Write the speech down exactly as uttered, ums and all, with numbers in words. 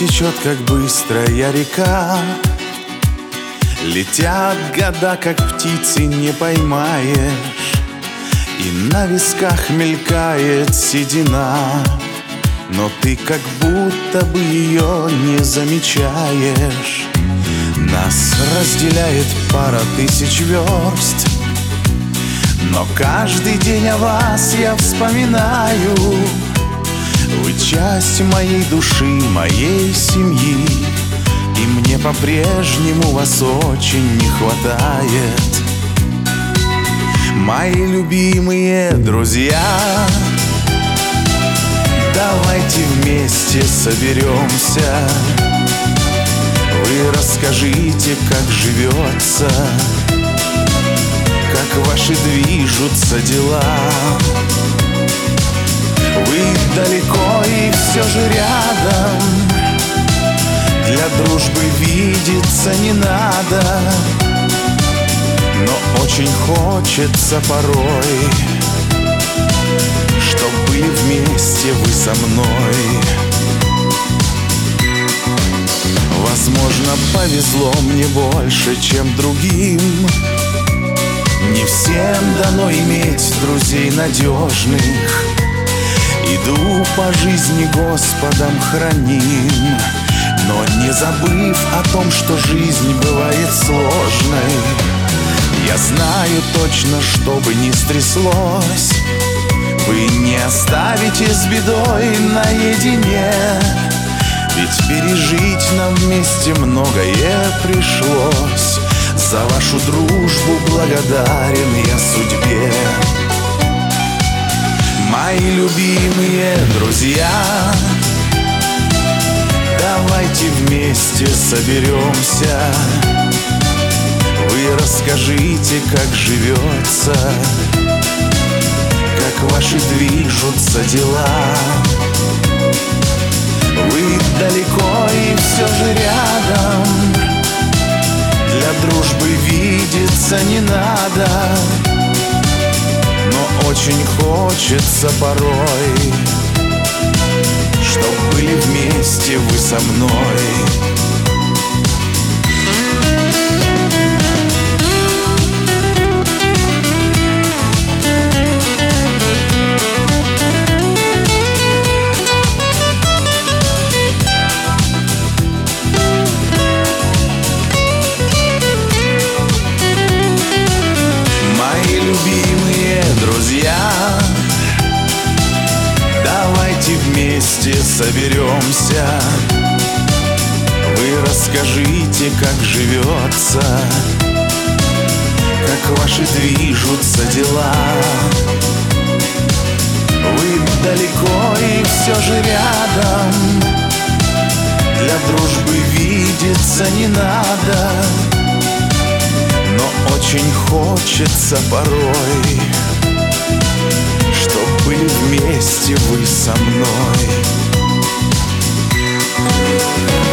течет, как быстрая река. Летят года, как птицы не поймаешь, и на висках мелькает седина, но ты как будто бы ее не замечаешь. Нас разделяет пара тысяч верст, но каждый день о вас я вспоминаю. Вы часть моей души, моей семьи, и мне по-прежнему вас очень не хватает. Мои любимые друзья, давайте вместе соберемся. Вы расскажите, как живется, как ваши движутся дела. Вы далеко и все же рядом, для дружбы видеться не надо, но очень хочется порой, чтоб были вместе вы со мной. Возможно, повезло мне больше, чем другим. Не всем дано иметь друзей надежных. Иду по жизни Господом храним, но не забыв о том, что жизнь бывает сложной. Я знаю точно, что бы ни стряслось, вы не оставите с бедой наедине. Ведь пережить нам вместе многое пришлось. За вашу дружбу благодарен я судьбе. Мои любимые друзья, давайте вместе соберемся. Вы расскажите, как живется, как ваши движутся дела. Вы далеко и все же рядом, для дружбы видеться не надо, но очень хочется порой, чтоб были вместе вы со мной. Давайте вместе соберемся. Вы расскажите, как живется, как ваши движутся дела. Вы далеко и все же рядом, для дружбы видеться не надо, но очень хочется порой, чтоб были вместе вы со мной.